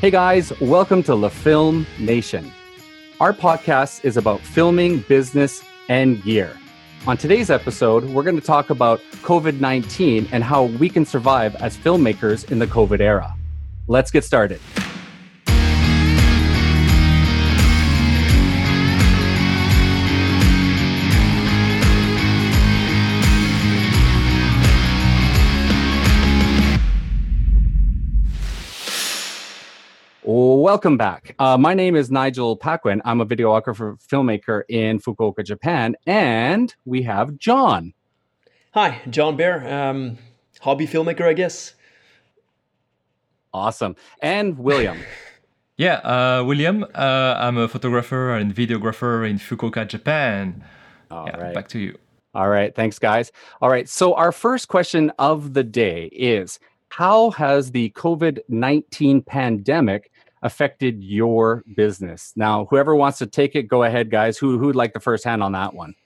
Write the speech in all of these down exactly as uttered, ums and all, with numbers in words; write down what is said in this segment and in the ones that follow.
Hey guys, welcome to La Film Nation. Our podcast is about filming, business, and gear. On today's episode, we're going to talk about COVID nineteen and how we can survive as filmmakers in the COVID era. Let's get started. Welcome back. Uh, my name is Nigel Paquin. I'm a videographer, filmmaker in Fukuoka, Japan, and we have John. Hi, John Bear, um, hobby filmmaker, I guess. Awesome. And William. yeah, uh, William. Uh, I'm a photographer and videographer in Fukuoka, Japan. All yeah, right. Back to you. All right. Thanks, guys. All right. So our first question of the day is, how has the COVID nineteen pandemic affected your business? Now, whoever wants to take it, go ahead, guys. Who who'd like the first hand on that one?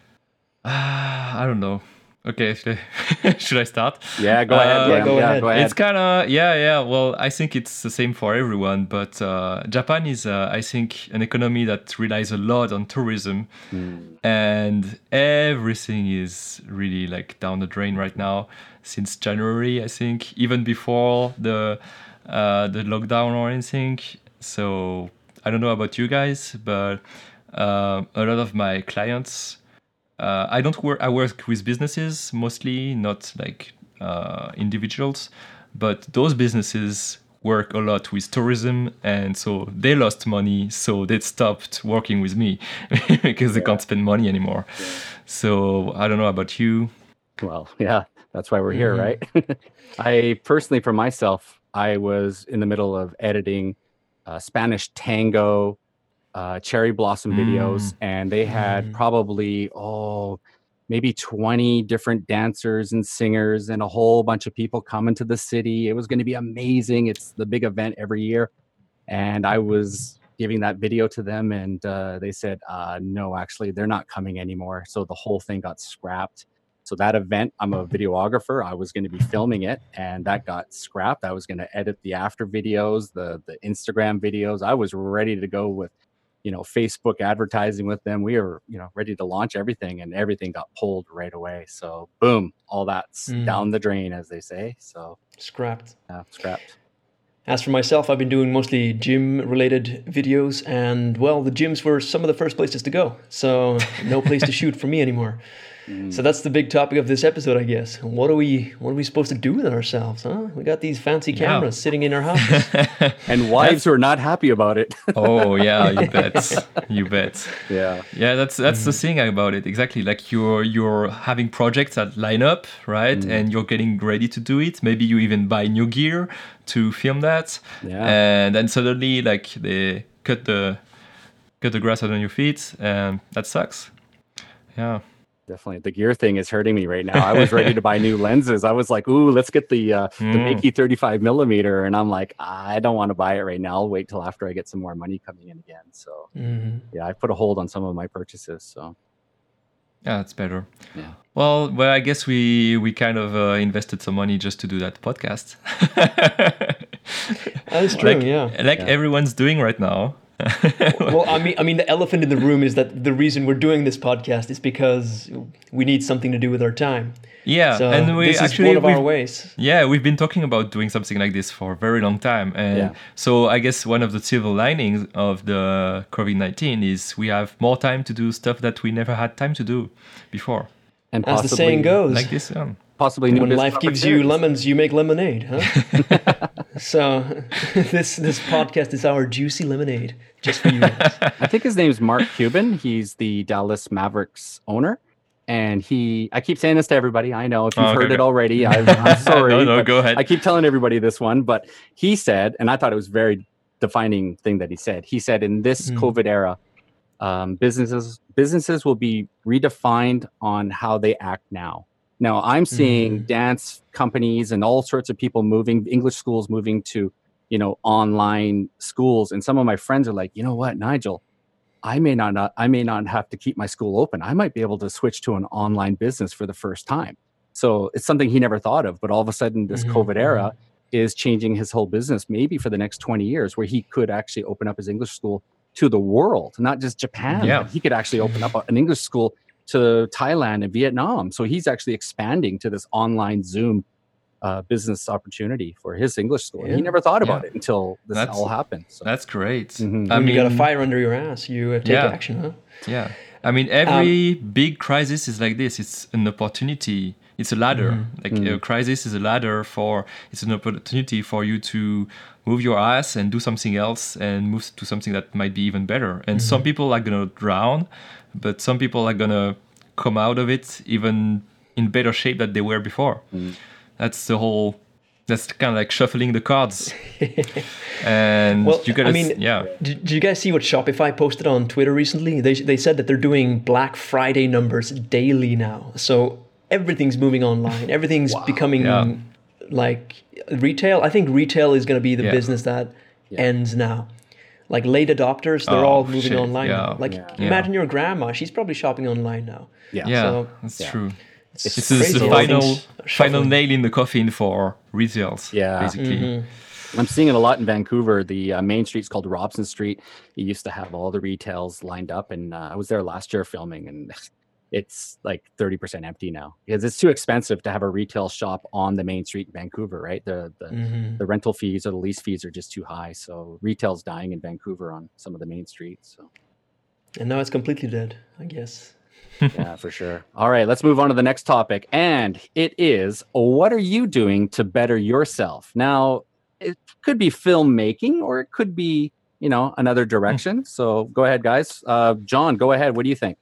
Uh, I don't know. Okay, should I, should I start? Yeah, go ahead. Uh, yeah, go, yeah, ahead. go ahead. It's kind of, yeah, yeah. Well, I think it's the same for everyone, but uh, Japan is, uh, I think, an economy that relies a lot on tourism, mm. and everything is really like down the drain right now since January, I think, even before the uh, the lockdown or anything. So I don't know about you guys, but uh, a lot of my clients. Uh, I don't work. I work with businesses mostly, not like uh, individuals. But those businesses work a lot with tourism, and so they lost money. So they stopped working with me because they yeah. can't spend money anymore. Yeah. So I don't know about you. Well, yeah, that's why we're here, mm-hmm. right? I personally, for myself, I was in the middle of editing uh, Spanish tango. Uh, cherry blossom videos, mm. and they had mm. probably, oh, maybe twenty different dancers and singers and a whole bunch of people coming to the city. It was going to be amazing. It's the big event every year. And I was giving that video to them, and uh, they said, uh, no, actually, they're not coming anymore. So the whole thing got scrapped. So that event, I'm a videographer. I was going to be filming it, and that got scrapped. I was going to edit the after videos, the the Instagram videos. I was ready to go with you know, Facebook advertising with them. We were, you know, ready to launch everything, and everything got pulled right away. So boom, all that's mm. down the drain, as they say. So scrapped. Yeah, scrapped. As for myself, I've been doing mostly gym-related videos, and well, the gyms were some of the first places to go. So no place to shoot for me anymore. Mm. So that's the big topic of this episode, I guess. What are we what are we supposed to do with ourselves, huh? We got these fancy cameras yeah. sitting in our house. And wives who are not happy about it. Oh, yeah, you bet. You bet. Yeah. Yeah, that's that's mm. the thing about it. Exactly. Like you're you're having projects that line up, right? Mm. And you're getting ready to do it. Maybe you even buy new gear to film that. Yeah. And then suddenly like they cut the cut the grass under your feet, and that sucks. Yeah. Definitely. The gear thing is hurting me right now. I was ready to buy new lenses. I was like, ooh, let's get the uh, mm. the Makey thirty-five millimeter. And I'm like, I don't want to buy it right now. I'll wait till after I get some more money coming in again. So mm-hmm. yeah, I put a hold on some of my purchases. So yeah, that's better. Yeah. Well, well, I guess we we kind of uh, invested some money just to do that podcast. That's true. Like, yeah. Like yeah. everyone's doing right now. Well, I mean, I mean, the elephant in the room is that the reason we're doing this podcast is because we need something to do with our time. Yeah, so and we this actually is one of our ways. Yeah, we've been talking about doing something like this for a very long time, and yeah. so I guess one of the silver linings of the COVID nineteen is we have more time to do stuff that we never had time to do before. And as the saying goes, like this one. Possibly when life gives you lemons, you make lemonade, huh? So this this podcast is our juicy lemonade, just for you guys. I think his name's Mark Cuban. He's the Dallas Mavericks owner. And he, I keep saying this to everybody. I know if you've oh, okay, heard okay. it already, I'm, I'm sorry. no, no, go ahead. I keep telling everybody this one, but he said, and I thought it was a very defining thing that he said. He said, in this mm. COVID era, um, businesses businesses will be redefined on how they act now. Now, I'm seeing mm. dance companies and all sorts of people moving, English schools moving to, you know, online schools. And some of my friends are like, you know what, Nigel, I may not, not I may not have to keep my school open. I might be able to switch to an online business for the first time. So it's something he never thought of. But all of a sudden, this mm-hmm. COVID era, is changing his whole business, maybe for the next twenty years, where he could actually open up his English school to the world, not just Japan. Yeah. But he could actually open up an English school to Thailand and Vietnam. So he's actually expanding to this online Zoom uh, business opportunity for his English school. And he Yeah. never thought about Yeah. it until this That's- all happened. So. That's great. Mhm. I When mean, you got a fire under your ass, you uh, take Yeah. action, huh? yeah. I mean, every big crisis is like this. It's an opportunity. It's a ladder. Like a crisis is a ladder for. It's an opportunity for you to move your ass and do something else and move to something that might be even better. And some people are gonna drown, but some people are gonna come out of it even in better shape than they were before. That's the whole. That's kind of like shuffling the cards. And Well, you gotta, I mean, yeah. Did, did you guys see what Shopify posted on Twitter recently? They they said that they're doing Black Friday numbers daily now. So everything's moving online. Everything's becoming Yeah. like retail. I think retail is going to be the Yeah. business that ends now. Like late adopters, they're Oh, all moving shit, online yeah, now. Like yeah. imagine your grandma; she's probably shopping online now. Yeah. Yeah, So- that's yeah. true. It's, This is crazy the how final things are final shuffling. nail in the coffin for retails. Yeah. basically. I'm seeing it a lot in Vancouver. The uh, main street's called Robson Street. It used to have all the retails lined up, and uh, I was there last year filming, and it's like thirty percent empty now because it's too expensive to have a retail shop on the main street in Vancouver, right? The the, Mhm. the rental fees or the lease fees are just too high. So retail's dying in Vancouver on some of the main streets. So And now it's completely dead, I guess. yeah, for sure. All right, let's move on to the next topic. And it is, what are you doing to better yourself? Now, it could be filmmaking or it could be, you know, another direction. So go ahead, guys. Uh, John, go ahead. What do you think?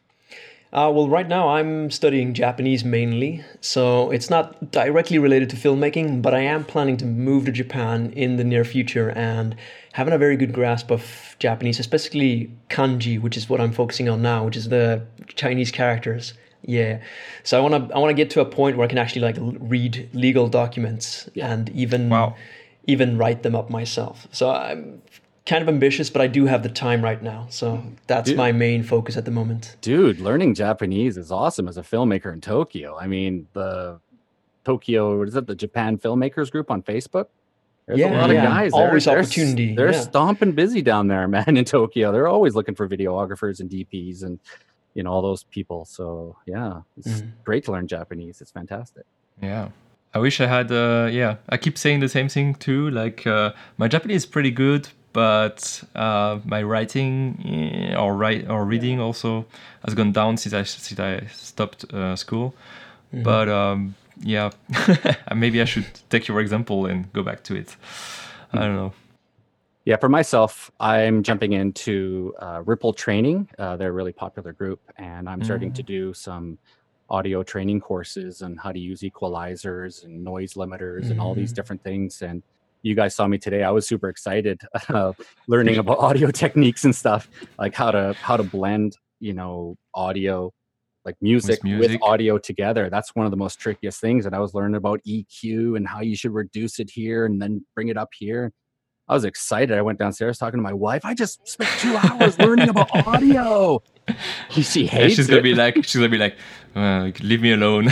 Uh, well, right now I'm studying Japanese mainly, so it's not directly related to filmmaking, but I am planning to move to Japan in the near future and having a very good grasp of Japanese, especially kanji, which is what I'm focusing on now, which is the Chinese characters. Yeah, so I want to I want to get to a point where I can actually like l- read legal documents Yeah. and even Wow. even write them up myself. So I'm kind of ambitious, but I do have the time right now. So that's Dude. my main focus at the moment. Dude, learning Japanese is awesome as a filmmaker in Tokyo. I mean, the Tokyo, what is it, the Japan Filmmakers Group on Facebook? There's a Yeah, lot yeah. of guys. Always they're, opportunity, They're, they're yeah. stomping busy down there, man, in Tokyo. They're always looking for videographers and D Ps and, you know, all those people. So, yeah, it's Mhm. great to learn Japanese. It's fantastic. Yeah. I wish I had, uh, yeah, I keep saying the same thing too. Like, uh, my Japanese is pretty good, but uh, my writing eh, or write or reading also has gone down since I, since I stopped uh, school. But um, yeah, maybe I should take your example and go back to it. I don't know. Yeah, for myself, I'm jumping into uh, Ripple Training. Uh, they're a really popular group, and I'm starting to do some audio training courses on how to use equalizers and noise limiters and all these different things. And you guys saw me today. I was super excited uh, learning about audio techniques and stuff, like how to how to blend, you know, audio, like music with, music. audio together. That's one of the most trickiest things. And I was learning about E Q and how you should reduce it here and then bring it up here. I was excited. I went downstairs talking to my wife. I just spent two hours learning about audio. She Yeah, hates she's gonna it. be like, she's gonna be like, uh, leave me alone.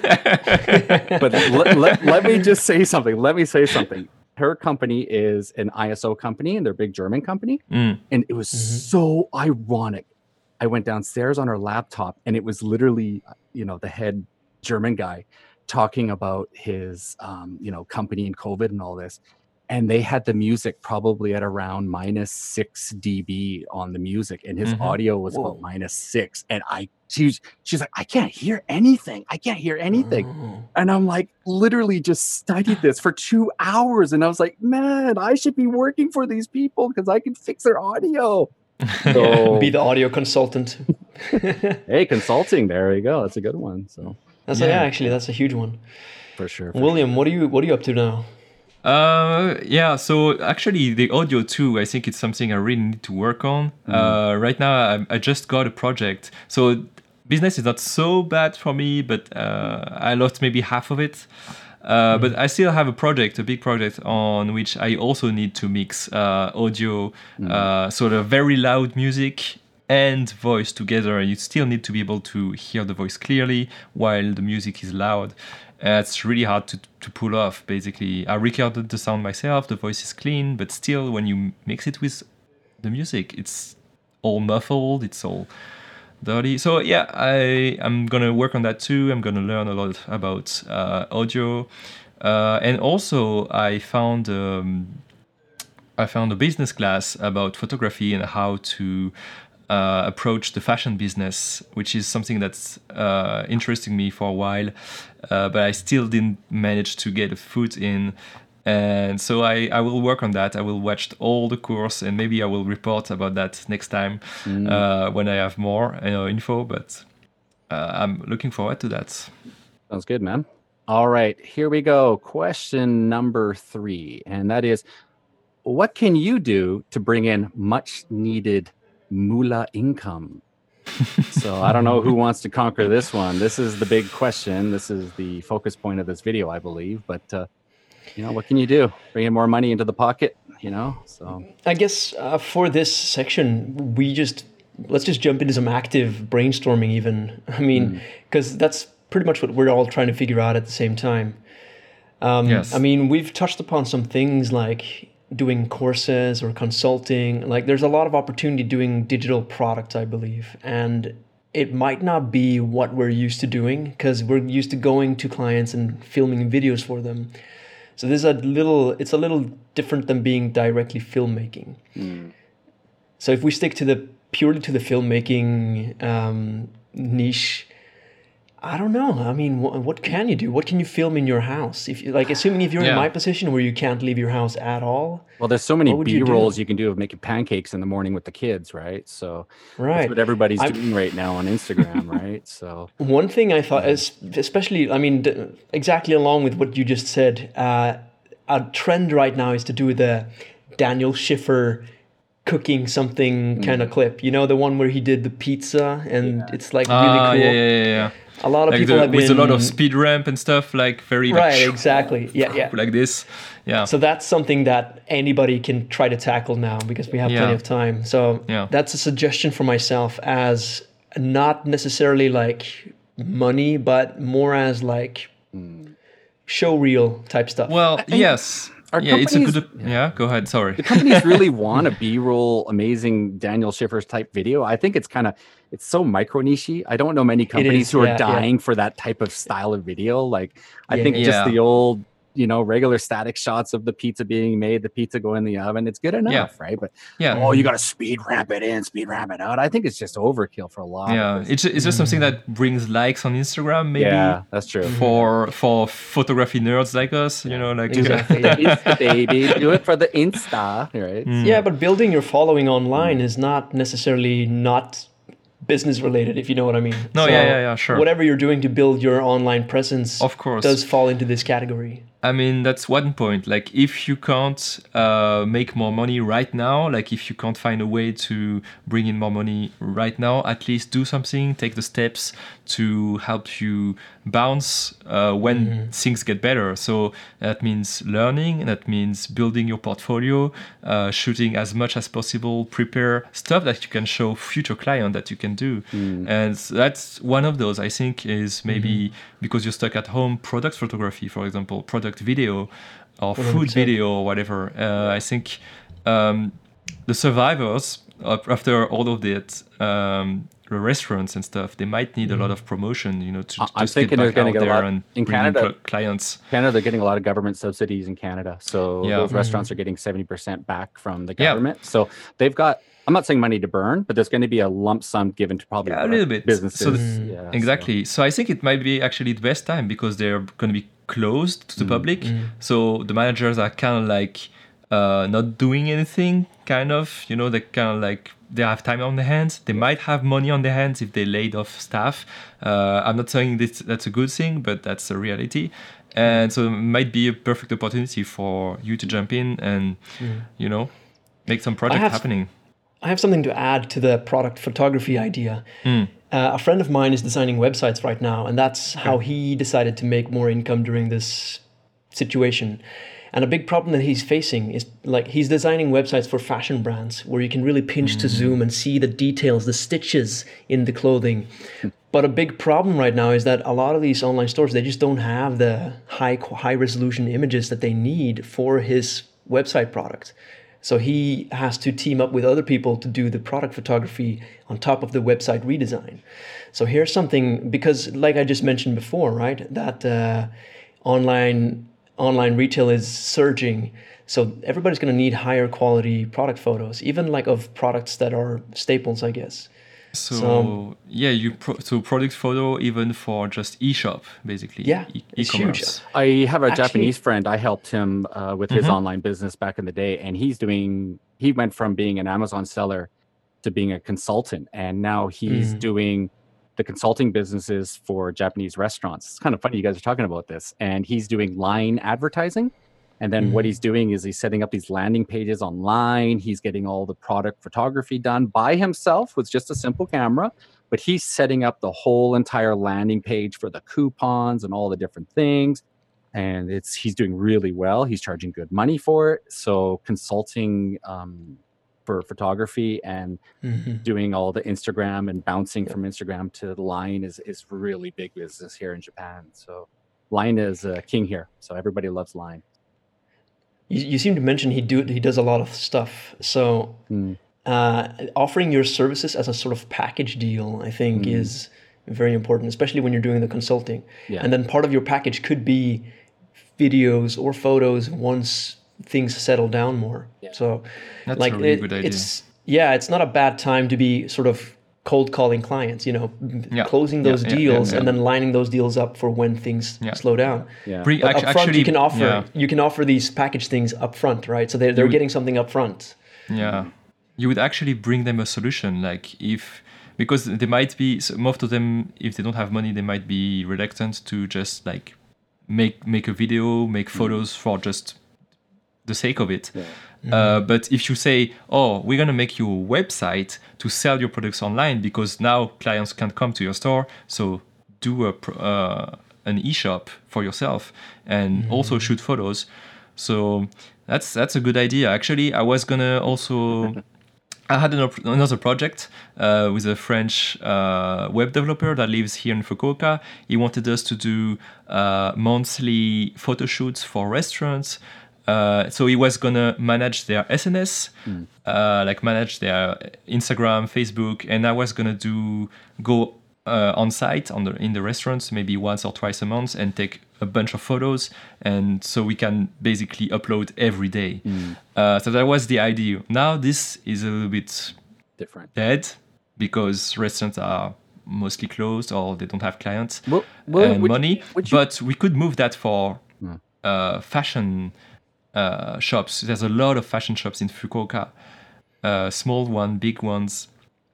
But let, let, let me just say something. Let me say something. Her company is an I S O company, and they're a big German company. Mm. And it was so ironic. I went downstairs on her laptop, and it was literally, you know, the head German guy talking about his, um, you know, company and COVID and all this. And they had the music probably at around minus six dB on the music, and his Mhm. audio was Whoa. about minus six. And I, she's, she's like, I can't hear anything. I can't hear anything. Oh. And I'm like, literally just studied this for two hours. And I was like, man, I should be working for these people because I can fix their audio. So, Be the audio consultant. hey, consulting. There you go. That's a good one. So That's Yeah. yeah, actually that's a huge one. for sure. for William, what are you what are you up to now? Uh, yeah, so actually the audio too, I think it's something I really need to work on. Uh, right now I, I just got a project. So business is not so bad for me, but uh, I lost maybe half of it. Uh, But I still have a project, a big project on which I also need to mix uh, audio, uh, sort of very loud music and voice together. You still need to be able to hear the voice clearly while the music is loud. Uh, it's really hard to to pull off, basically. I recorded the sound myself, the voice is clean, but still when you mix it with the music, it's all muffled, it's all dirty. So yeah, I, I'm going to work on that too. I'm going to learn a lot about uh, audio. Uh, and also I found... Um, I found a business class about photography and how to uh, approach the fashion business, which is something that's uh, interesting me for a while, uh, but I still didn't manage to get a foot in. And so I, I will work on that. I will watch all the course, and maybe I will report about that next time mm. uh, when I have more you know, info. But uh, I'm looking forward to that. Sounds good, man. All right, here we go. Question number three, and that is, what can you do to bring in much needed moolah income? So I don't know who wants to conquer this one. This is the big question. This is the focus point of this video, I believe. But, uh, you know, what can you do? Bring in more money into the pocket, you know? So I guess uh, for this section, we just, let's just jump into some active brainstorming even. I mean, because mm. that's pretty much what we're all trying to figure out at the same time. Um, yes. I mean, we've touched upon some things like doing courses or consulting. Like there's a lot of opportunity doing digital products, I believe. And it might not be what we're used to doing because we're used to going to clients and filming videos for them. So this is a little, it's a little different than being directly filmmaking. Mm. So if we stick to the purely to the filmmaking um, niche, I don't know. I mean, what, what can you do? What can you film in your house? If you, like, assuming if you're yeah. in my position where you can't leave your house at all. Well, there's so many B-rolls you, you can do of making pancakes in the morning with the kids, right? So right. that's what everybody's I've, doing right now on Instagram, right? So one thing I thought, is, especially, I mean, exactly along with what you just said, uh, a trend right now is to do the Daniel Schiffer cooking something mm. kind of clip. You know, the one where he did the pizza and yeah. it's like really uh, cool. Yeah, yeah, yeah. A lot of like people the, have been... With a lot of speed ramp and stuff, like very... Right, like, exactly. Yeah, yeah. Like this. Yeah. So that's something that anybody can try to tackle now because we have yeah. plenty of time. So yeah. that's a suggestion for myself as not necessarily like money, but more as like mm. show reel type stuff. Well, and yes. Our yeah, it's a good... Yeah. yeah, go ahead. Sorry. The companies really want a B-roll, amazing Daniel Schiffer's type video. I think it's kind of, it's so micro niche. I don't know many companies is, who are yeah, dying yeah. for that type of style of video. Like, I yeah, think yeah. just the old, you know, regular static shots of the pizza being made, the pizza go in the oven. It's good enough, yeah. right? But yeah. oh, you got to speed ramp it in, speed ramp it out. I think it's just overkill for a lot. Yeah, of it's it's just something that brings likes on Instagram, maybe. Yeah, that's true. For for photography nerds like us, you know, like exactly. Insta baby, do it for the Insta, right? Mm. Yeah, but building your following online mm. is not necessarily not business related, if you know what I mean. No, so yeah, yeah, yeah, sure. Whatever you're doing to build your online presence, of course, does fall into this category. I mean, that's one point. Like, if you can't uh, make more money right now, like if you can't find a way to bring in more money right now, at least do something, take the steps to help you bounce uh, when mm-hmm. things get better. So that means learning, that means building your portfolio, uh, shooting as much as possible, prepare stuff that you can show future client that you can do. Mm. And that's one of those, I think, is maybe mm-hmm. because you're stuck at home, product photography, for example, product video or food one hundred percent video or whatever. Uh, I think um, the survivors, uh, after all of that, um, the restaurants and stuff, they might need mm. a lot of promotion, you know, to I'm just get back out there lot, and in bring Canada, in clients. Canada, they're getting a lot of government subsidies in Canada. So yeah. those mm. restaurants are getting seventy percent back from the government. Yeah. So they've got, I'm not saying money to burn, but there's going to be a lump sum given to probably yeah, a little bit businesses. So mm. yeah, exactly. So. so I think it might be actually the best time because they're going to be closed to the mm. public. Mm. So the managers are kind of like uh, not doing anything, kind of, you know, they kind of like, they have time on their hands. They might have money on their hands if they laid off staff. Uh, I'm not saying this, that's a good thing, but that's a reality. And so it might be a perfect opportunity for you to jump in and, mm. you know, make some project have, happening. I have something to add to the product photography idea. Mm. Uh, a friend of mine is designing websites right now, and that's how he decided to make more income during this situation. And a big problem that he's facing is like he's designing websites for fashion brands where you can really pinch to zoom and see the details, the stitches in the clothing. But a big problem right now is that a lot of these online stores, they just don't have the high high resolution images that they need for his website product. So he has to team up with other people to do the product photography on top of the website redesign. So here's something, because like I just mentioned before, right, that uh, online online retail is surging. So everybody's going to need higher quality product photos, even like of products that are staples, I guess. So, So- yeah, you pro- so product photo even for just e-shop basically. Yeah, e- it's e-commerce. huge. I have a Actually- Japanese friend. I helped him uh, with his Mhm. online business back in the day, and he's doing. He went from being an Amazon seller to being a consultant, and now he's Mm. doing the consulting businesses for Japanese restaurants. It's kind of funny you guys are talking about this, and he's doing line advertising. And then what Mhm. he's doing is he's setting up these landing pages online. He's getting all the product photography done by himself with just a simple camera, but he's setting up the whole entire landing page for the coupons and all the different things. And it's he's doing really well. He's charging good money for it. So consulting um, for photography and Mhm. doing all the Instagram and bouncing from Instagram to Line is is really big business here in Japan. So Line is uh, king here. So everybody loves Line. You, you seem to mention he do he does a lot of stuff. So Mm. uh, offering your services as a sort of package deal, I think, Mm. is very important, especially when you're doing the consulting. Yeah. And then part of your package could be videos or photos once things settle down more. Yeah. So, That's like, a really it- good idea. it's yeah, it's not a bad time to be sort of cold calling clients. You know, Yeah. closing Yeah, those yeah, yeah, deals yeah. and then lining those deals up for when things Yeah. slow down. Yeah. Bring, But act- up front, actually, you can offer yeah. you can offer these package things up front, right? So they're they're would- getting something up front. Yeah, you would actually bring them a solution, like if because they might be so most of them, if they don't have money, they might be reluctant to just like make make a video, make photos for just the sake of it. Uh, but if you say, oh, we're gonna make you a website to sell your products online because now clients can come to your store, so do a pr- uh, an e-shop for yourself and also shoot photos. So that's that's a good idea. Actually, I was gonna also. I had an op- another project uh, with a French uh, web developer that lives here in Fukuoka. He wanted us to do uh, monthly photo shoots for restaurants. Uh, so he was gonna manage their S N S, uh, like manage their Instagram, Facebook, and I was gonna do go uh, on site on the in the restaurants maybe once or twice a month and take a bunch of photos, and so we can basically upload every day. Uh, so that was the idea. Now this is a little bit Different. dead because restaurants are mostly closed or they don't have clients Well, well, and would you- money. would you- But we could move that for Hmm. uh, fashion uh, shops. There's a lot of fashion shops in Fukuoka, uh, small one, big ones.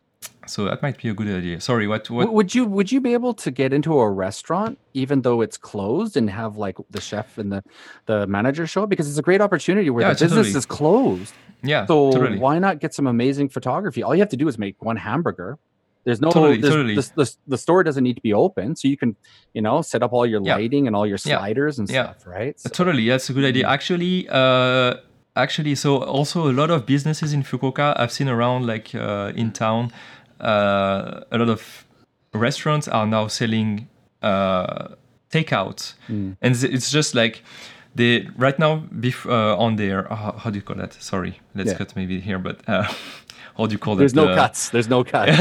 So that might be a good idea. Sorry, what? what W- Would you would you be able to get into a restaurant even though it's closed and have like the chef and the the manager show up? Because it's a great opportunity where Yeah, the business totally. is closed. yeah, So totally. why not get some amazing photography? All you have to do is make one hamburger. There's no Totally, there's- totally. The, the, the store doesn't need to be open, so you can you know set up all your Yeah. lighting and all your Yeah. sliders and Yeah. stuff, right? So- Totally, that's a good idea. Actually, uh, actually, so also a lot of businesses in Fukuoka I've seen around, like uh, in town, uh, a lot of restaurants are now selling uh, takeout, Mm. and it's- it's just like they right now bef- uh, on their uh, how how do you call that? Sorry, let's Yeah. cut maybe here, but uh, how do you call There's that? no Uh, cuts. There's no cuts.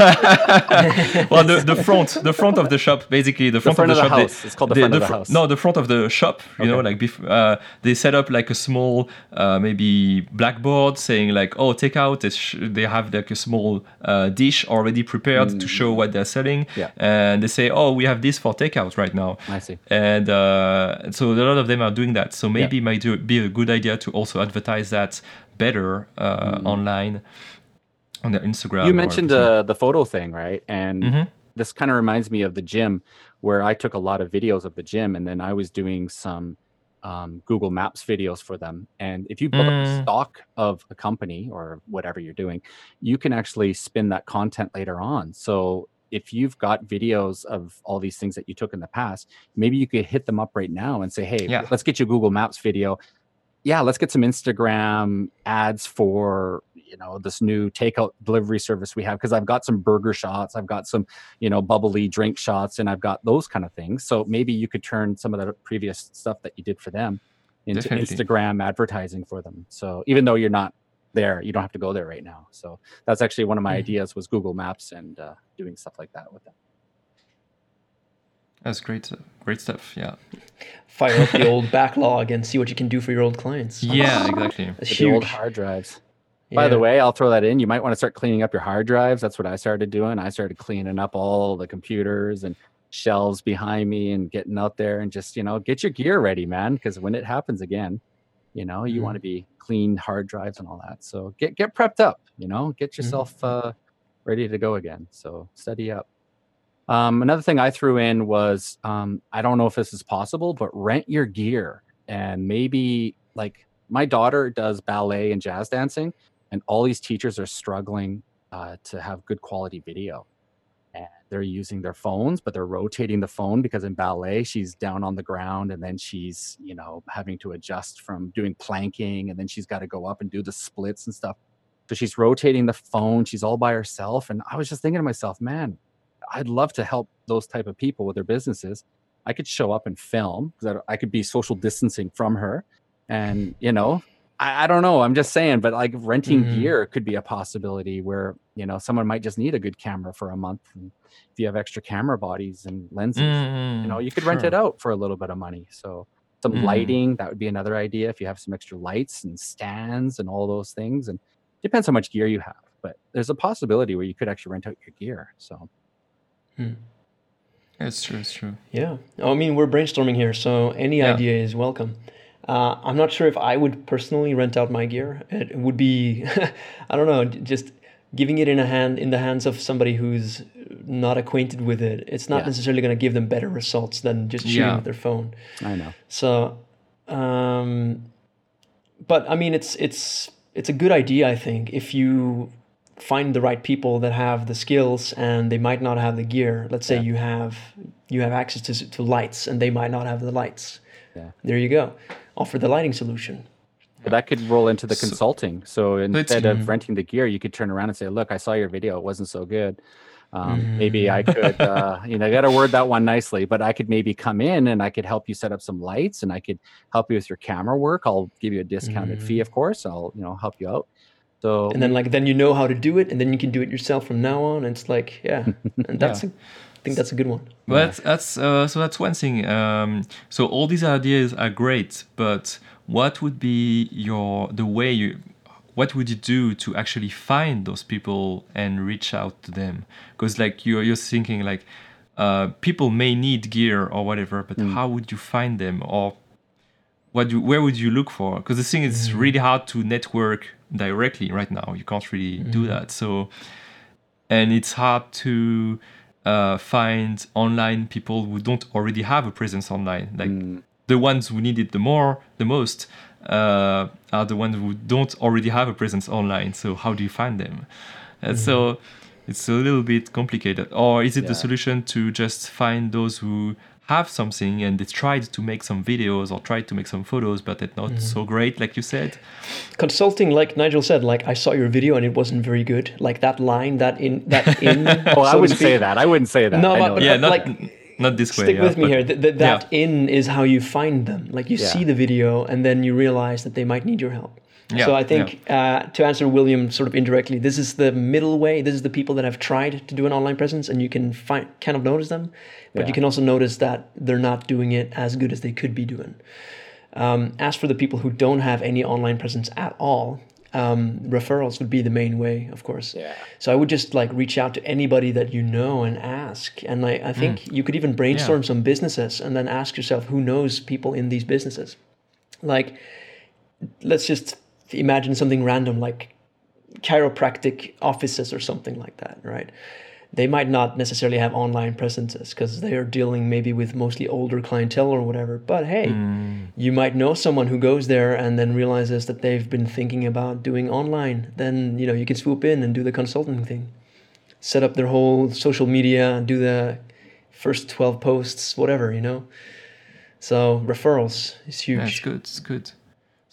well, the, the front, the front of the shop, basically the front, front of the, of the shop. house. It's called the front of the fr- house. No, the front of the shop. You know, Okay. like bef- uh, they set up like a small, uh, maybe blackboard saying like, oh, take out. They, sh- they have like a small uh, dish already prepared to show what they're selling, Mm. Yeah. and they say, oh, we have this for takeout right now. I see. And uh, so a lot of them are doing that. So maybe it might do, be a good idea to also advertise that better uh, online on their Instagram. Mm. You or mentioned everything. uh, the photo thing, right? And Mhm. this kind of reminds me of the gym, where I took a lot of videos of the gym, and then I was doing some um, Google Maps videos for them. And if you build up a Mm. stock of a company or whatever you're doing, you can actually spin that content later on. So if you've got videos of all these things that you took in the past, maybe you could hit them up right now and say, hey, Yeah. let's get you a Google Maps video. yeah, let's get some Instagram ads for, you know, this new takeout delivery service we have, because I've got some burger shots, I've got some, you know, bubbly drink shots, and I've got those kind of things. So maybe you could turn some of the previous stuff that you did for them into Definitely. Instagram advertising for them. So even though you're not there, you don't have to go there right now. So that's actually one of my Mhm. ideas, was Google Maps and uh, doing stuff like that with them. That's great, uh, great stuff. Yeah. Fire up the old backlog and see what you can do for your old clients. Yeah, exactly. That's With the old huge. hard drives. By the Yeah. way, I'll throw that in. You might want to start cleaning up your hard drives. That's what I started doing. I started cleaning up all the computers and shelves behind me and getting out there and just, you know, get your gear ready, man. Because when it happens again, you know, you Mhm. want to be clean hard drives and all that. So get get prepped up, you know, get yourself uh, ready to go again. So study up. Um, another thing I threw in was, um, I don't know if this is possible, but rent your gear. And maybe, like, my daughter does ballet and jazz dancing, and all these teachers are struggling uh, to have good quality video. And they're using their phones, but they're rotating the phone, because in ballet, she's down on the ground, and then she's, you know, having to adjust from doing planking, and then she's got to go up and do the splits and stuff. So she's rotating the phone. She's all by herself. And I was just thinking to myself, man, I'd love to help those type of people with their businesses. I could show up and film, because I, I could be social distancing from her. And, you know, I, I don't know. I'm just saying, but like renting Mhm. gear could be a possibility where, you know, someone might just need a good camera for a month. And if you have extra camera bodies and lenses, Mm, you know, you could rent sure. it out for a little bit of money. So some Mhm. lighting, that would be another idea. If you have some extra lights and stands and all those things, and depends how much gear you have, but there's a possibility where you could actually rent out your gear. So Hmm. It's true. It's true. Yeah. Oh, I mean, we're brainstorming here, so any Yeah. idea is welcome. Uh, I'm not sure if I would personally rent out my gear. It would be, I don't know, j- just giving it in a hand in the hands of somebody who's not acquainted with it. It's not Yeah. necessarily going to give them better results than just shooting Yeah. with their phone. I know. So, um, but I mean, it's it's it's a good idea, I think, if you find the right people that have the skills and they might not have the gear. Let's say Yeah. you have you have access to to lights and they might not have the lights. Yeah. There you go. Offer the lighting solution. But that could roll into the So- consulting. So instead Mhm. of renting the gear, you could turn around and say, "Look, I saw your video; it wasn't so good. Um, Maybe I could, uh, you know, I got to word that one nicely, but I could maybe come in and I could help you set up some lights, and I could help you with your camera work. I'll give you a discounted fee, of course. I'll, you know, help you out. So And then like then you know how to do it and then you can do it yourself from now on. And it's like, yeah. And that's Yeah. a, I think that's a good one. Well, that's, that's uh, so that's one thing. Um, so all these ideas are great, but what would be your the way you? What would you do to actually find those people and reach out to them? Because like you're you're thinking like uh, people may need gear or whatever, but how would you find them, or what you, where would you look for? Because the thing is, it's really hard to network directly right now. You can't really do that. So, and it's hard to uh, find online people who don't already have a presence online. Like the ones who need it the more, the most, uh, are the ones who don't already have a presence online. So how do you find them? And so it's a little bit complicated. Or is it Yeah. the solution to just find those who have something and they tried to make some videos or tried to make some photos, but it's not so great, like you said? Consulting, like Nigel said, like I saw your video and it wasn't very good. Like that line, that in, that in. oh, I so to wouldn't say speak. that. I wouldn't say that. No, I but- know but- that. Yeah, not like, not this way. Stick yeah, with me but- here. Th- th- that yeah. in is how you find them. Like you Yeah. see the video and then you realize that they might need your help. Yeah, so I think uh, to answer William sort of indirectly, this is the middle way. This is the people that have tried to do an online presence, and you can find kind of notice them, but Yeah. you can also notice that they're not doing it as good as they could be doing. Um, as for the people who don't have any online presence at all, um, referrals would be the main way, of course. Yeah. So I would just like reach out to anybody that you know and ask. And I, I think you could even brainstorm some businesses and then ask yourself who knows people in these businesses. Like, let's just imagine something random like chiropractic offices or something like that, right? They might not necessarily have online presences because they are dealing maybe with mostly older clientele or whatever. But hey, you might know someone who goes there and then realizes that they've been thinking about doing online. Then, you know, you can swoop in and do the consulting thing. Set up their whole social media, do the first twelve posts, whatever, you know? So referrals is huge. That's good. It's good.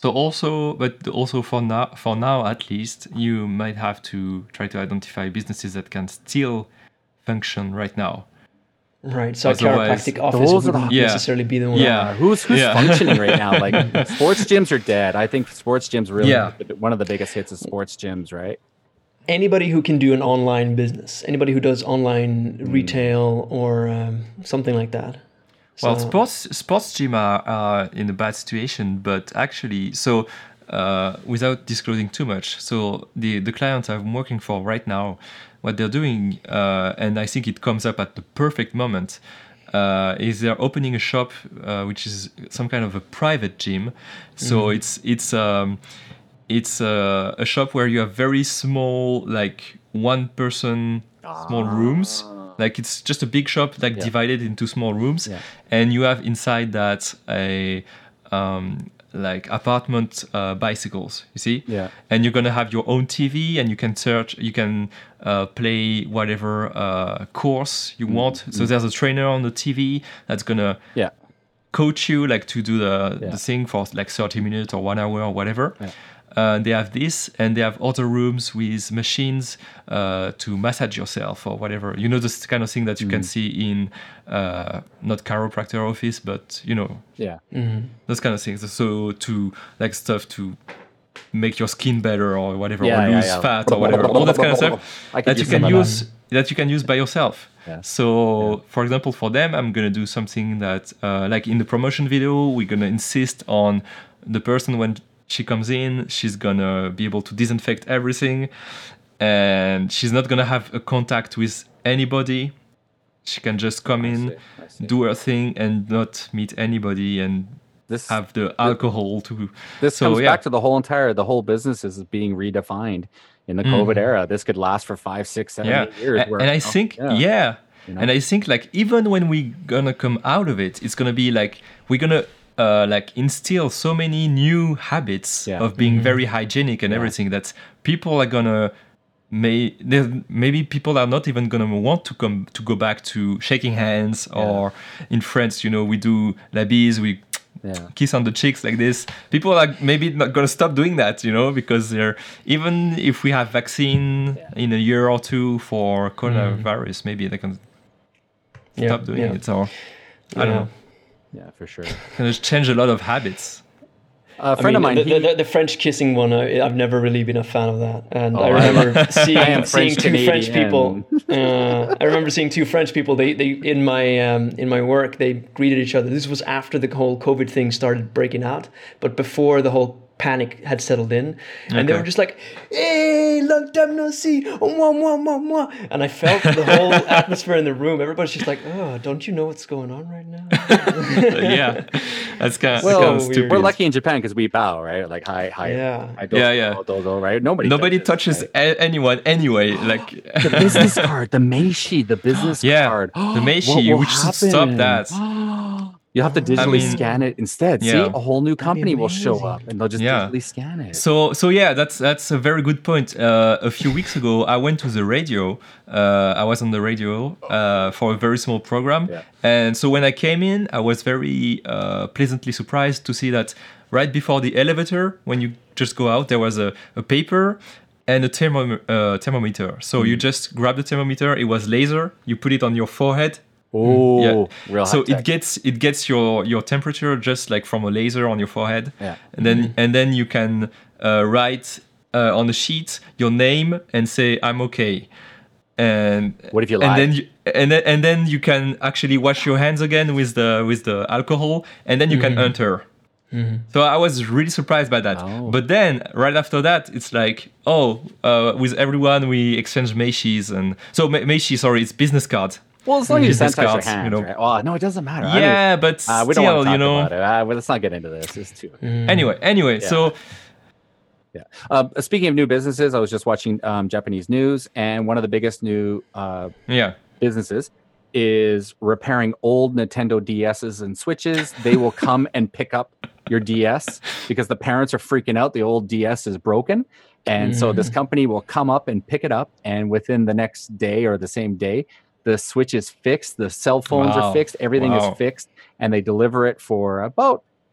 So also, but also for now, for now at least, you might have to try to identify businesses that can still function right now. Right. So a Otherwise- chiropractic office Those are the- wouldn't Yeah. necessarily be the one. Yeah. Uh, who's who's Yeah. functioning right now? Like sports gyms are dead. I think sports gyms really Yeah. one of the biggest hits is sports gyms, right? Anybody who can do an online business, anybody who does online Hmm. retail or um, something like that. Well, So- sports sports gym are, are in a bad situation, but actually, so uh, without disclosing too much, so the the clients I'm working for right now, what they're doing, uh, and I think it comes up at the perfect moment, uh, is they're opening a shop uh, which is some kind of a private gym. So it's it's um, it's uh, a shop where you have very small, like one person small rooms. Like it's just a big shop, like Yeah. divided into small rooms, Yeah. and you have inside that a um, like apartment uh, bicycles. You see, Yeah. and you're gonna have your own T V, and you can search, you can uh, play whatever uh, course you want. So there's a trainer on the T V that's gonna Yeah. coach you, like to do the, Yeah. the thing for like thirty minutes or one hour or whatever. Yeah. Uh, they have this, and they have other rooms with machines uh, to massage yourself or whatever. You know, this kind of thing that you can see in uh, not chiropractor office, but you know, Yeah. those kind of things. So to like stuff to make your skin better or whatever, Yeah, or yeah, lose yeah. fat or whatever, all that kind of stuff I could that you use can some of use that you can use by yourself. Yeah. So, for example, for them, I'm gonna do something that, uh, like in the promotion video, we're gonna insist on the person when she comes in, she's gonna be able to disinfect everything, and she's not gonna have a contact with anybody. She can just come in, see, I see. do her thing, and not meet anybody and This have the alcohol to. this so, comes yeah. back to the whole entire the whole business is being redefined in the COVID era. This could last for five, six, seven, yeah, eight years. A- where- and I oh, think yeah. yeah, You know? and I think like even when we gonna come out of it, it's gonna be like we're gonna uh, like instill so many new habits Yeah. of being very hygienic and everything that people are gonna may there- maybe people are not even gonna want to come to go back to shaking hands, or in France, you know, we do la bise, we Yeah. kiss on the cheeks like this. People are maybe not gonna stop doing that, you know, because they're even if we have vaccine in a year or two for coronavirus, maybe they can Yeah, stop doing yeah. it, or I don't Yeah. know, Yeah, for sure. can just change a lot of habits. A I friend mean, of mine, the, he, the, the French kissing one, I, I've never really been a fan of that. And Oh, I I remember am seeing, seeing two French French people. Canadian. Uh, I remember seeing two French people. They, they in my um, in my work, they greeted each other. This was after the whole COVID thing started breaking out, but before the whole panic had settled in, and they Okay. were just like, "Hey, long time no see, oh, moi, moi, moi, moi." And I felt the whole atmosphere in the room. Everybody's just like, "Oh, don't you know what's going on right now?" Yeah, that's kind of, well, kind of weird. stupid. we're lucky in Japan because we bow, right? Like hi, hi, Yeah. hi, Yeah, yeah. dozo, right? Nobody, Nobody does touches this, right? a- anyone anyway. Like The business card, the Meishi, the business yeah, card. the What Meishi, will we should stop happen? that. You have to digitally mean- scan it instead. See, Yeah. a whole new company will show amazing. up, and they'll just Yeah. digitally scan it. So, so yeah, that's that's a very good point. Uh, a few weeks ago, I went to the radio. Uh, I was on the radio uh, for a very small program, Yeah. and so when I came in, I was very uh, pleasantly surprised to see that right before the elevator, when you just go out, there was a, a paper and a thermom- uh, thermometer. So Hmm. you just grab the thermometer. It was laser. You put it on your forehead. Oh, Yeah. real So high-tech. it gets it gets your your temperature just like from a laser on your forehead. Yeah. And then and then you can uh, write uh, on the sheet your name and say I'm okay. And What if you and lie? then you, and then and then you can actually wash your hands again with the with the alcohol, and then you can enter. So I was really surprised by that. Oh. But then right after that, it's like, oh, uh, with everyone we exchange Meishis, and so Me- Meishi, sorry, it's business card. Well, as long as you business sanitize your cards, you hands, know. right? Oh, no, it doesn't matter. I don't- Yeah, but Uh, still, we don't want to talk you know. about it. Uh, well, let's not get into this. It's too. Anyway, anyway, so Yeah. Uh, speaking of new businesses, I was just watching um, Japanese news, and one of the biggest new uh, yeah, businesses is repairing old Nintendo D S's and Switches. They will come and pick up your D S because the parents are freaking out. The old D S is broken. And so this company will come up and pick it up. And within the next day or the same day, the Switch is fixed. The cell phones Wow. are fixed. Everything Wow. is fixed. And they deliver it for about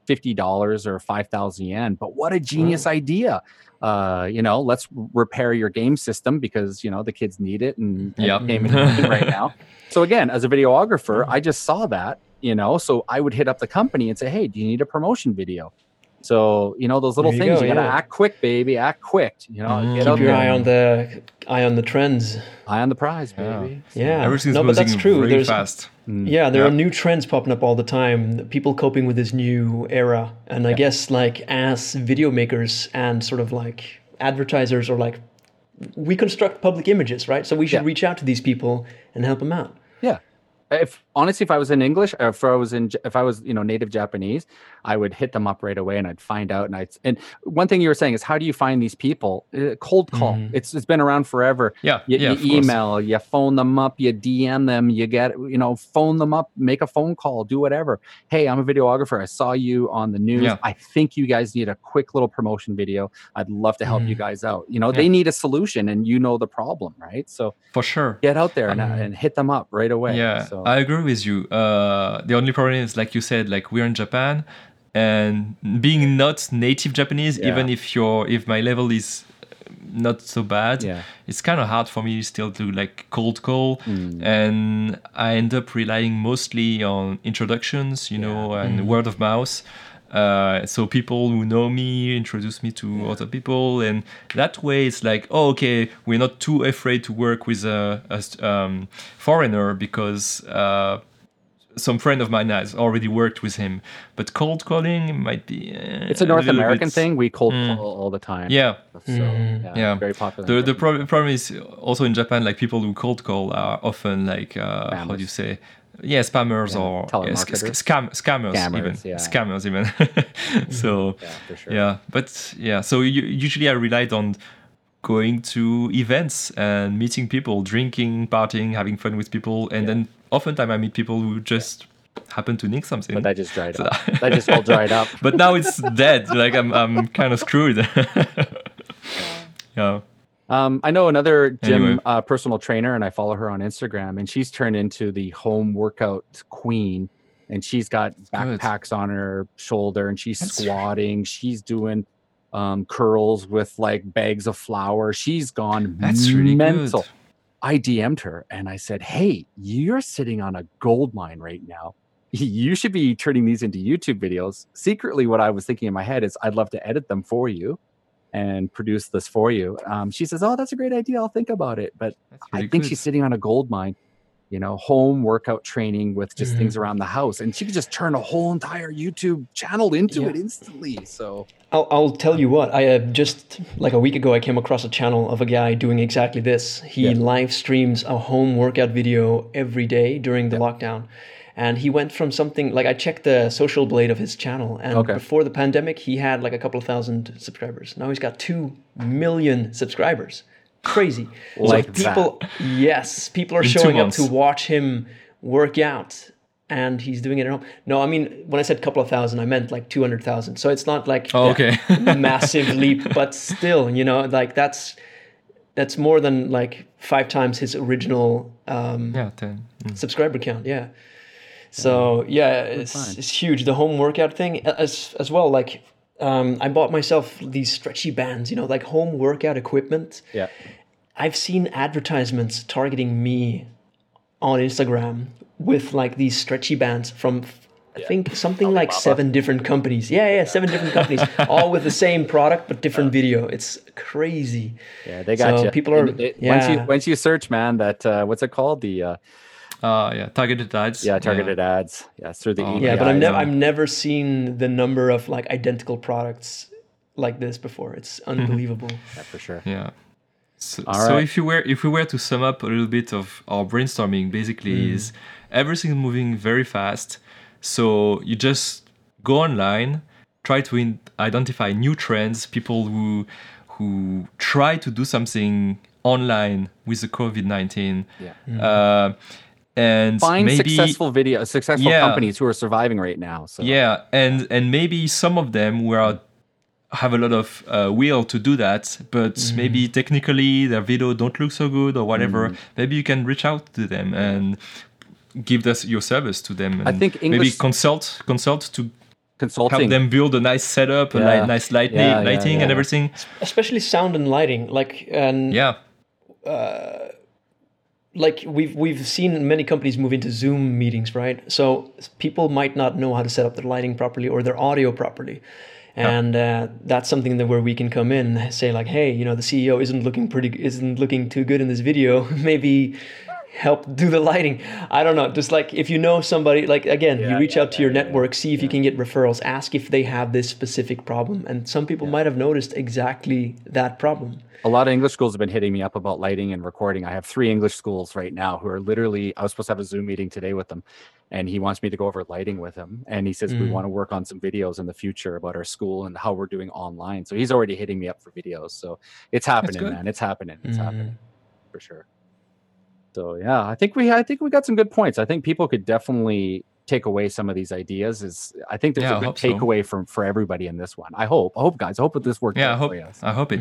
fifty dollars or five thousand yen. But what a genius wow. idea. Uh, you know, let's repair your game system because, you know, the kids need it and yep. game right now. So again, as a videographer, I just saw that, you know, so I would hit up the company and say, hey, do you need a promotion video? So, you know, those little you things, go, you gotta yeah. act quick, baby, act quick. You know, mm, get keep out your there. eye on the eye on the trends. Eye on the prize, baby. Yeah, yeah. Everything's no, but that's true. very There's, fast. Yeah, there yeah. are new trends popping up all the time. People coping with this new era, and I yeah. guess like as video makers and sort of like advertisers, or like we construct public images, right? So we should yeah. reach out to these people and help them out. Yeah. If honestly, if I was in English, or if I was in, if I was, you know, native Japanese, I would hit them up right away and I'd find out. And I'd, and one thing you were saying is, how do you find these people? Uh, cold call. Mm. It's it's been around forever. Yeah. You, yeah, you email, course. You phone them up, you D M them, you get, you know, phone them up, make a phone call, do whatever. Hey, I'm a videographer. I saw you on the news. Yeah. I think you guys need a quick little promotion video. I'd love to help mm. you guys out. You know, yeah. they need a solution and you know the problem, right? So for sure, get out there and, um, and hit them up right away. Yeah, so. I agree with you. Uh, the only problem is, like you said, like we're in Japan, and being not native Japanese, yeah. even if your if my level is not so bad, yeah. it's kind of hard for me still to like cold call, mm. and I end up relying mostly on introductions, you yeah. know, and mm. word of mouth. Uh, so people who know me introduce me to yeah. other people, and that way it's like, oh, okay, we're not too afraid to work with a, a um, foreigner because uh, some friend of mine has already worked with him. But cold calling might be uh, it's a North a American bit, thing. We cold mm, call all the time. Yeah. So mm. yeah, yeah. very popular. The the problem problem is also in Japan, like people who cold call are often like uh, how do you say? Yeah, spammers yeah, or yeah, sc- sc- scam scammers, scammers even yeah. scammers even. So yeah, for sure. yeah, but yeah, so you, usually I relied on going to events and meeting people, drinking, partying, having fun with people, and yeah. then oftentimes I meet people who just yeah. happen to nick something. But that just dried so, up. That just all dried up. But now it's dead. Like I'm I'm kind of screwed. Yeah. Um, I know another gym anyway. uh, personal trainer, and I follow her on Instagram, and she's turned into the home workout queen. And she's got backpacks Good. on her shoulder, and she's That's squatting. Right. She's doing um, curls with like bags of flour. She's gone That's really mental. Good. I D M'd her and I said, "Hey, you're sitting on a gold mine right now. You should be turning these into YouTube videos." Secretly, what I was thinking in my head is, I'd love to edit them for you and produce this for you. Um, she says, "Oh, that's a great idea. I'll think about it." But really I think good. she's sitting on a gold mine, you know, home workout training with just mm-hmm. things around the house. And she could just turn a whole entire YouTube channel into yeah. it instantly. So I'll, I'll tell you what, I uh, just like a week ago, I came across a channel of a guy doing exactly this. He yeah. live streams a home workout video every day during the yeah. lockdown. And he went from something like, I checked the social blade of his channel, and okay. before the pandemic, he had like a couple of thousand subscribers. Now he's got two million subscribers. Crazy. Like so people, that. yes, people are In showing up to watch him work out, and he's doing it at home. No, I mean, when I said couple of thousand, I meant like two hundred thousand. So it's not like oh, okay. a massive leap, but still, you know, like that's that's more than like five times his original um, yeah, ten. Mm. subscriber count. Yeah. So yeah, it's, it's huge. The home workout thing as as well. Like um, I bought myself these stretchy bands, you know, like home workout equipment. Yeah. I've seen advertisements targeting me on Instagram with like these stretchy bands from I yeah. think something Alibaba. like seven different companies. Yeah, yeah, seven different companies, all with the same product but different uh, video. It's crazy. Yeah, they got so you. People are they, yeah. once you once you search, man, that uh, what's it called? The uh, Uh, yeah, targeted ads. Yeah, targeted yeah. ads. Yeah, through the oh, E P I. Yeah, but I've never I've never seen the number of like identical products like this before. It's unbelievable. Yeah, for sure. Yeah. So, All so right. if you were if we were to sum up a little bit of our brainstorming, basically mm. is everything moving very fast. So you just go online, try to in- identify new trends, people who who try to do something online with the COVID nineteen. Yeah. Mm. Uh, and find maybe, successful video successful yeah, companies who are surviving right now. So yeah, and and maybe some of them were have a lot of uh, will to do that, but mm. maybe technically their video don't look so good or whatever. Mm. Maybe you can reach out to them and give this your service to them. And I think English, maybe consult consult to consulting. help them build a nice setup, a Yeah. li- nice light- Yeah, yeah, lighting yeah, and yeah. everything. Especially sound and lighting, like and Yeah, like we've we've seen many companies move into Zoom meetings, right? So people might not know how to set up their lighting properly or their audio properly, and uh, that's something that where we can come in and say like, hey, you know, the C E O isn't looking pretty, isn't looking too good in this video. Maybe help do the lighting. I don't know. Just like if you know somebody, like again, Yeah, you reach yeah, out to your yeah, yeah, network, see if you can get referrals, ask if they have this specific problem, and some people might have noticed exactly that problem. A lot of English schools have been hitting me up about lighting and recording. I have three English schools right now who are literally, I was supposed to have a Zoom meeting today with them, and he wants me to go over lighting with him. And he says, we want to work on some videos in the future about our school and how we're doing online. So he's already hitting me up for videos. So it's happening, good. man. It's happening. It's happening for sure. So yeah, I think we, I think we got some good points. I think people could definitely take away some of these ideas. Is I think there's Yeah, I a good hope so. takeaway from for everybody in this one. I hope. I hope, guys. I hope that this worked yeah. I out hope. for you. I hope it.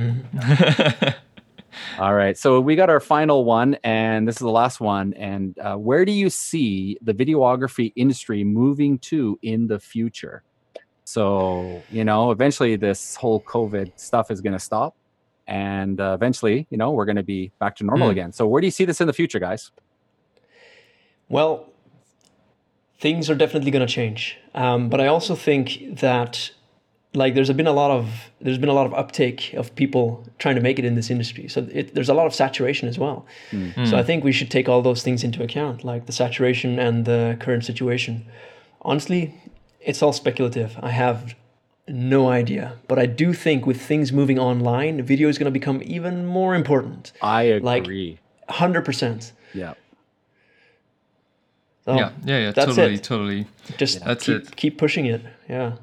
All right, so we got our final one, and this is the last one. And uh, where do you see the videography industry moving to in the future? So, you know, eventually this whole COVID stuff is going to stop, and uh, eventually, you know, we're going to be back to normal Mm. again. So, where do you see this in the future, guys? Well, things are definitely going to change, um, but I also think that like there's been a lot of there's been a lot of uptake of people trying to make it in this industry. So it, there's a lot of saturation as well. So I think we should take all those things into account, like the saturation and the current situation. Honestly, it's all speculative. I have no idea, but I do think with things moving online, video is going to become even more important. I Like- agree. one hundred percent. Yeah. So yeah, yeah, yeah. that's Totally, it. totally. Just That's keep, it. keep pushing it. Yeah.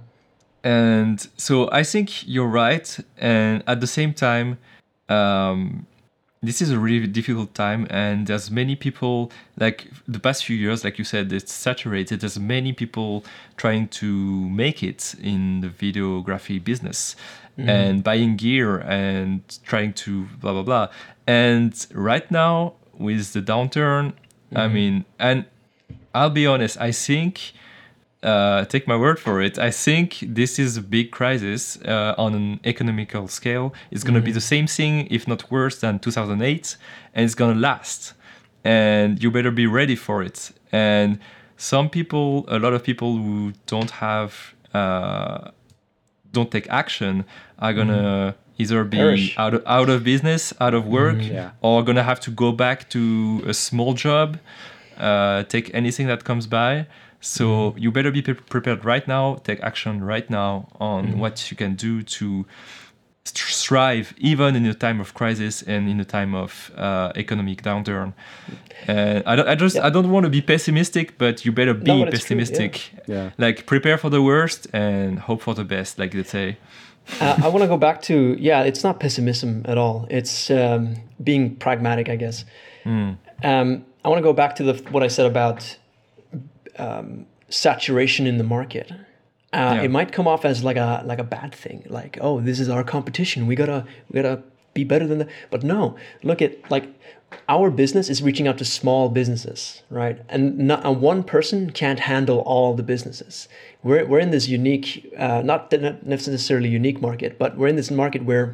And so I think you're right. And at the same time, um, this is a really difficult time. And there's many people, like the past few years, like you said, it's saturated. There's many people trying to make it in the videography business and buying gear and trying to blah, blah, blah. And right now, with the downturn, I mean, and I'll be honest, I think... Uh, take my word for it. I think this is a big crisis uh, on an economical scale. It's going to be the same thing, if not worse, than two thousand eight, and it's going to last. And you better be ready for it. And some people, a lot of people who don't have, uh, don't take action, are going to either be Perish. out of, out of business, out of work, Yeah. or going to have to go back to a small job, uh, take anything that comes by. So you better be pre- prepared right now, take action right now on what you can do to st- strive, even in a time of crisis and in a time of uh, economic downturn. And I don't, I just, I don't want to be pessimistic, but you better be No, but it's true, yeah. pessimistic. Yeah. Like prepare for the worst and hope for the best, like they say. Uh, I want to go back to, yeah, it's not pessimism at all. It's um, being pragmatic, I guess. Um, I want to go back to the what I said about um, saturation in the market. Uh, Yeah. It might come off as like a like a bad thing, like, oh, this is our competition. We gotta we gotta be better than that. But no, look at like our business is reaching out to small businesses, right? And not and one person can't handle all the businesses. We're we're in this unique, uh, not not necessarily unique market, but we're in this market where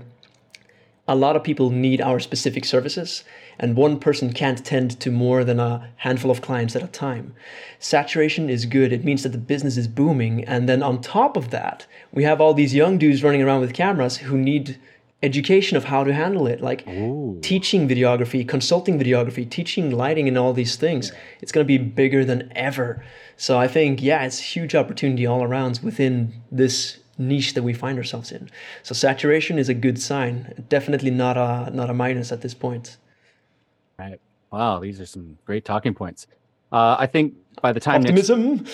a lot of people need our specific services, and one person can't tend to more than a handful of clients at a time. Saturation is good. It means that the business is booming. And then on top of that, we have all these young dudes running around with cameras who need education of how to handle it, like Ooh. teaching videography, consulting videography, teaching lighting and all these things. It's going to be bigger than ever. So I think, yeah, it's a huge opportunity all around within this niche that we find ourselves in. So saturation is a good sign, definitely not a not a minus at this point. Right. Wow, these are some great talking points. Uh, I think by the time next, Optimism.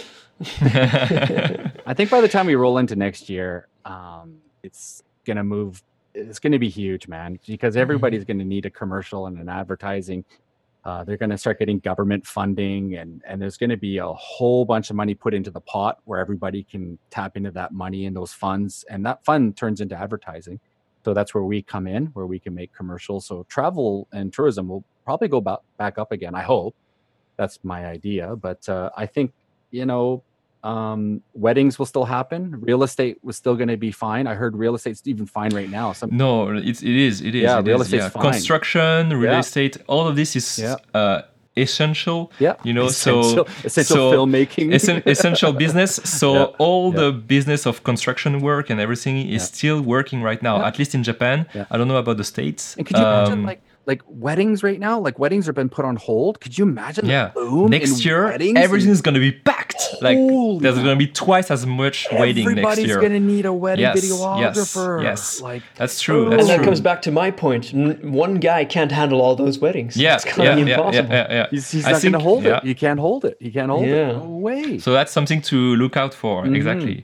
I think by the time we roll into next year, um, it's gonna move. It's gonna be huge, man, because everybody's gonna need a commercial and an advertising. Uh, they're gonna start getting government funding, and and there's gonna be a whole bunch of money put into the pot where everybody can tap into that money and those funds, and that fund turns into advertising. So that's where we come in, where we can make commercials. So travel and tourism will probably go back back up again. I hope. That's my idea, but uh, I think you know Um, weddings will still happen. Real estate was still going to be fine. I heard real estate's even fine right now. Some No, it's, it is. It is. Yeah, it real is, estate's yeah. fine. Construction, real Yeah. estate, all of this is Yeah. uh, essential. Yeah, You know, essential, so essential so filmmaking. essen- essential business. So Yeah, all yeah. the business of construction work and everything is Yeah. still working right now. Yeah. At least in Japan. Yeah. I don't know about the States. And could you imagine Um, like like weddings right now? Like weddings have been put on hold. Could you imagine Yeah. the boom Next in year, weddings? everything's gonna be packed. Like Holy there's gonna be twice as much waiting next Everybody's year. gonna need a wedding Yes, videographer. yes, yes. Like That's true. And That's that true. comes back to my point. N- one guy can't handle all those weddings. Yeah, it's kind yeah, of yeah, yeah, impossible. yeah, yeah. he's, he's I not think- gonna hold yeah. it. He can't hold it. He can't hold Yeah. it. No way. So that's something to look out for. Mhm. Exactly.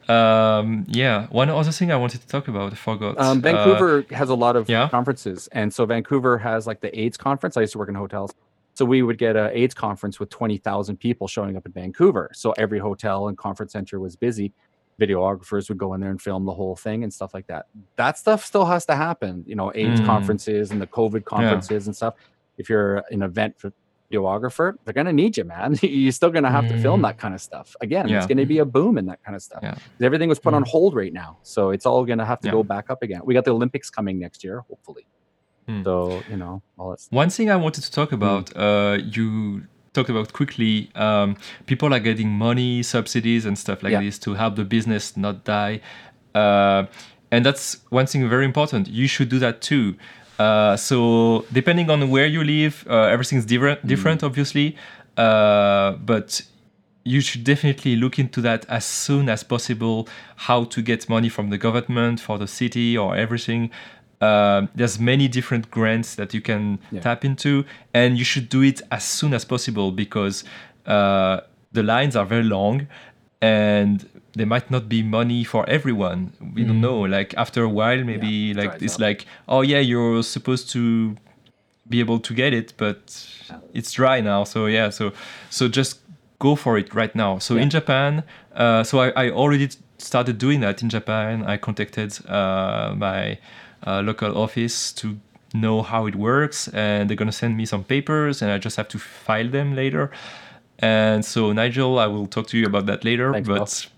Um, yeah. One other thing I wanted to talk about, I forgot. Um, Uh, Vancouver has a lot of yeah. conferences, and so Vancouver has like the AIDS conference. I used to work in hotels, so we would get a AIDS conference with twenty thousand people showing up in Vancouver. So every hotel and conference center was busy. Videographers would go in there and film the whole thing and stuff like that. That stuff still has to happen. You know, AIDS Mm. conferences and the COVID conferences and stuff. If you're an event videographer, they're gonna need you, man. You're still gonna have to film Mm. that kind of stuff. Again, Yeah. it's gonna be a boom in that kind of stuff. Yeah. Everything was put on Mm. hold right now, so it's all gonna have to Yeah. go back up again. We got the Olympics coming next year, hopefully. Mm. So you know, all that stuff. One thing I wanted to talk about, uh, you talked about quickly, um, people are getting money, subsidies, and stuff like Yeah. this to help the business not die. Uh, and that's one thing very important. You should do that too. Uh, so depending on where you live, uh, everything's different, different obviously. Uh, but you should definitely look into that as soon as possible, how to get money from the government for the city or everything. Uh, there's many different grants that you can Yeah. tap into, and you should do it as soon as possible because uh, the lines are very long and there might not be money for everyone. We don't know. Like after a while, maybe Yeah, like dries it's up. like, oh yeah, you're supposed to be able to get it, but it's dry now. So yeah, so so just go for it right now. So Yeah. in Japan, uh, so I, I already started doing that in Japan. I contacted uh, my uh, local office to know how it works, and they're gonna send me some papers, and I just have to file them later. And so Nigel, I will talk to you about that later. Thanks,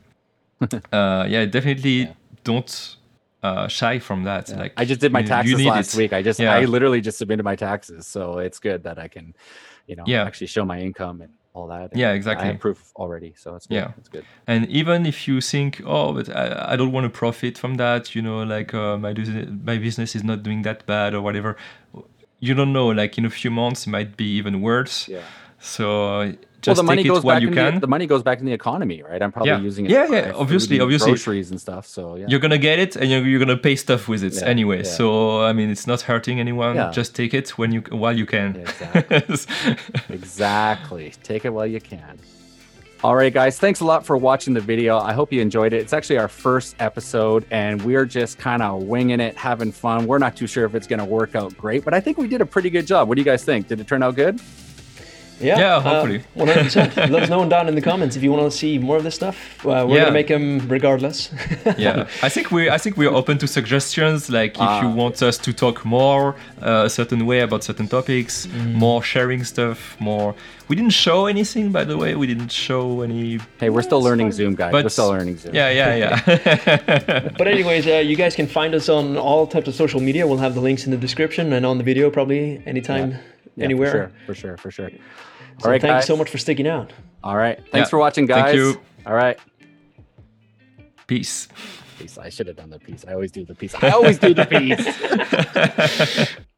but uh, yeah, definitely don't uh, shy from that. Yeah. Like I just did my you- you taxes need last it. week. I just, Yeah. I literally just submitted my taxes, so it's good that I can, you know, Yeah. actually show my income and all that. And Yeah, I exactly. have proof already, so it's good. Yeah. It's good. And even if you think, oh, but I, I don't want to profit from that, you know, like uh, my business, my business is not doing that bad or whatever. You don't know. Like in a few months, it might be even worse. Yeah. So uh, Well, just the money take goes it while back you in can. the, the money goes back in the economy, right? I'm probably Yeah. using it. Yeah, for yeah, my food obviously, and obviously. groceries and stuff. So yeah. You're gonna get it, and you're, you're gonna pay stuff with it Yeah, anyway. yeah. So I mean, it's not hurting anyone. Yeah. Just take it when you while you can. Yeah, exactly. Exactly. Take it while you can. All right, guys. Thanks a lot for watching the video. I hope you enjoyed it. It's actually our first episode, and we're just kind of winging it, having fun. We're not too sure if it's going to work out great, but I think we did a pretty good job. What do you guys think? Did it turn out good? Yeah, Yeah, uh, hopefully. one hundred percent. Let us know down in the comments if you want to see more of this stuff. Uh, we're Yeah. gonna make them regardless. Yeah, I think we I think we're open to suggestions. Like if Ah. you want us to talk more uh, a certain way about certain topics, more sharing stuff, more. We didn't show anything, by the way. We didn't show any. Hey, we're still learning Zoom, guys. But- we're still learning Zoom. Yeah, yeah, yeah. But anyways, uh, you guys can find us on all types of social media. We'll have the links in the description and on the video probably anytime, Yeah, anywhere. For sure, for sure, for sure. So All right, thank guys. you so much for sticking out. All right. Thanks Yeah. for watching, guys. Thank you. All right. Peace. Peace. I should have done the piece. I always do the piece. I always do the piece.